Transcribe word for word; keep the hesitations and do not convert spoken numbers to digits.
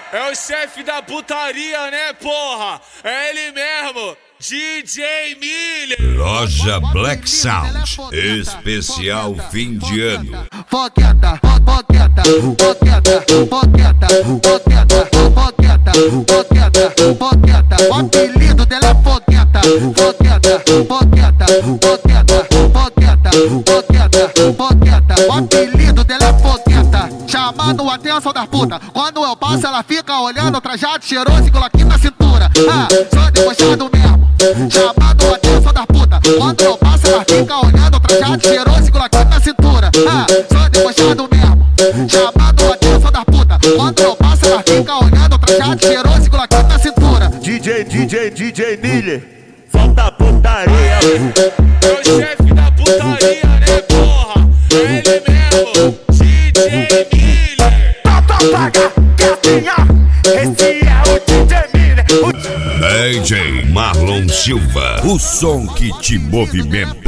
É o chefe da putaria, né, porra? É ele mesmo, D J Miller. Loja Black Sound, especial fim de ano. Foqueta, foqueta, foqueta, foqueta, foqueta, foqueta, foqueta, foqueta. O apelido dela é foqueta, foqueta, foqueta, foqueta, foqueta, foqueta, foqueta. O apelido dela é foqueta, chamando a atenção das putas. Quando eu passo ela fica olhando, trajado cheiroso e coloquinho na cintura. Ah, sou debochado mesmo, chamando a atenção das putas. Quando eu passo ela fica olhando, trajado cheiroso e coloquinho na cintura. Ah, sou debochado mesmo, chamando a atenção das putas. Quando eu passo ela fica olhando, trajado cheiroso e coloquinho na cintura. D J, D J, D J Miller, solta a putaria. É o chefe da putaria, né, porra? É ele mesmo, D J Miller. Paga, quietinha, esse é o D J Miller. D J Marlon Silva, o som que te movimenta.